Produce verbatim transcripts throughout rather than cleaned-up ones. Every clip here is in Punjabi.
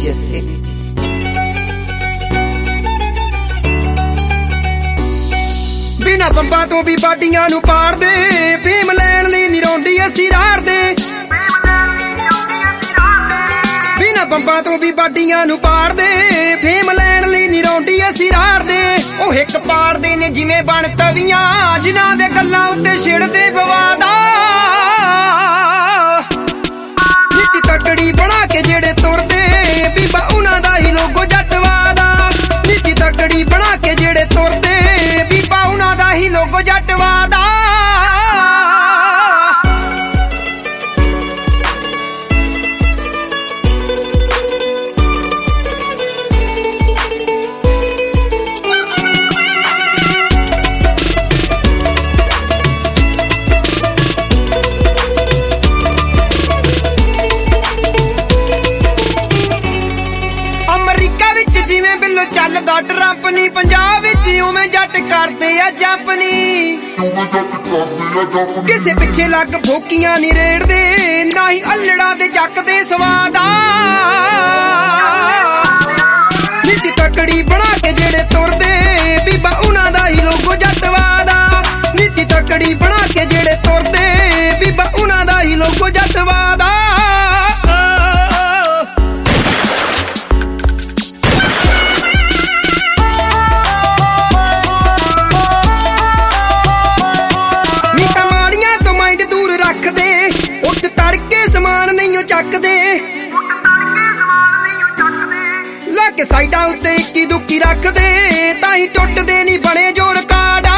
ਜੱਸੇ ਬਿਨਾ ਬੰਬਾਂ ਤੋਂ ਵੀ ਬਾਡੀਆਂ ਨੂੰ ਪਾੜਦੇ ਫੇਮ ਲੈਣ ਲਈ ਨੀ ਰੋਂਦੀ ਅਸੀਂ ਰਾੜਦੇ ਬਿਨਾ ਬੰਬਾਂ ਤੋਂ ਵੀ ਬਾਡੀਆਂ ਨੂੰ ਪਾੜਦੇ ਫੇਮ ਲੈਣ ਲਈ ਨੀ ਰੋਂਦੀ ਅਸੀਂ ਰਾੜਦੇ ਉਹ ਇੱਕ ਪਾੜਦੇ ਨੇ ਜਿਵੇਂ ਬਣ ਤਵੀਆਂ ਜਿਨ੍ਹਾਂ ਦੇ ਗੱਲਾਂ ਉੱਤੇ ਛਿੜਦੇ ਬਵਾਦਾ ਨੀਤੀ ਤਕੜੀ ਬਣਾ ਕੇ ਜਿਹੜੇ ਤੁਰਦੇ ਬੀਬਾ ਉਹਨਾਂ ਦਾ ਹੀ ਲੋਗੋ ਜੱਟਵਾਦਾ ਨੀਤੀ ਤਕੜੀ ਬਣਾ ਕੇ ਜਿਹੜੇ ਤੁਰਦੇ ਬੀਬਾ ਉਹਨਾਂ ਦਾ ਹੀ ਲੋਗੋ ਜੱਟਵਾਦਾ ਜਿਵੇਂ ਬਿੱਲੋ ਚੱਲਦਾ ਟਰੰਪ ਨੀ ਪੰਜਾਬ ਵਿੱਚ ਉਵੇਂ ਜੱਟ ਕਰਦੇ ਆ ਜੰਪ ਨੀ ਕਿਸੇ ਪਿੱਛੇ ਲੱਗ ਭੋਕੀਆਂ ਨੀ ਰੇੜਦੇ ਨਾ ਹੀ ਅਲੜਾ ਦੇ ਚੱਕਦੇ ਸਵਾਦਾ ਨੀਤੀ ਤਕੜੀ ਬਣਾ ਕੇ ਜਿਹੜੇ ਤੁਰਦੇ ਬੀਬਾ ਉਹਨਾਂ ਦਾ ਹੀ ਲੋਗੋ ਜੱਟਵਾਦਾ ਨੀਤੀ ਤਕੜੀ ਬਣਾ ਕੇ ਜਿਹੜੇ ਤੁਰਦੇ ਬੀਬਾ ਉਹਨਾਂ ਦਾ ਹੀ ਲੋਗੋ ਜੱਟਵਾਦਾ ਚੱਕਦੇ ਲਾ ਕੇ ਸਾਈਡਾਂ ਉੱਤੇ ਇੱਕੀ ਦੁੱਕੀ ਰੱਖਦੇ ਤਾਂ ਹੀ ਟੁੱਟਦੇ ਨਹੀਂ ਬਣੇ ਜੋੜ ਕਾੜਾ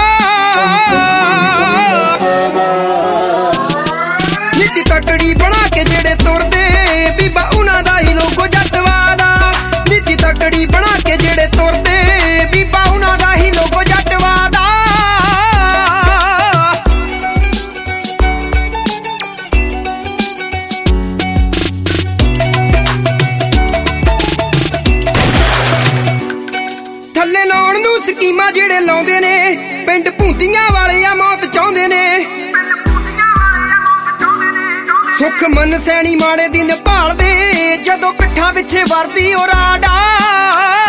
ਨੀਤੀ ਤਕੜੀ ਬਣਾ ਕੇ ਜਿਹੜੇ ਤੁਰਦੇ ਬੀਬਾ ਉਹਨਾਂ ਦਾ ਹੀ ਲੋਗੋ ਜੱਟਵਾਦਾ ਨੀਤੀ ਤਕੜੀ ਬਣਾ ਕੇ ਜਿਹੜੇ ਤੁਰਦੇ ਬੀਬਾ ਉਹਨਾਂ ਦਾ ਹੀ ਲੋਗੋ ਜੱਟਵਾਦਾ ਥੱਲੇ ਲਾਉਣ ਨੂੰ ਸਕੀਮਾਂ ਜਿਹੜੇ ਲਾਉਂਦੇ ਨੇ ਪਿੰਡ ਭੂਤੀਆਂ ਵਾਲੇ ਆ ਮੌਤ ਚਾਹੁੰਦੇ ਨੇ ਸੁੱਖ ਮਨ ਸੈਣੀ ਮਾੜੇ ਦਿਨ ਭਾਲਦੇ ਜਦੋਂ ਪਿੱਠਾਂ ਪਿੱਛੇ ਵਰਦੀ ਉਹ ਰਾਡਾ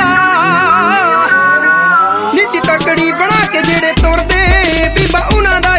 ਨੀਤੀ ਤਕੜੀ ਬਣਾ ਕੇ ਜਿਹੜੇ ਤੁਰਦੇ ਬੀਬਾ ਉਹਨਾਂ ਦਾ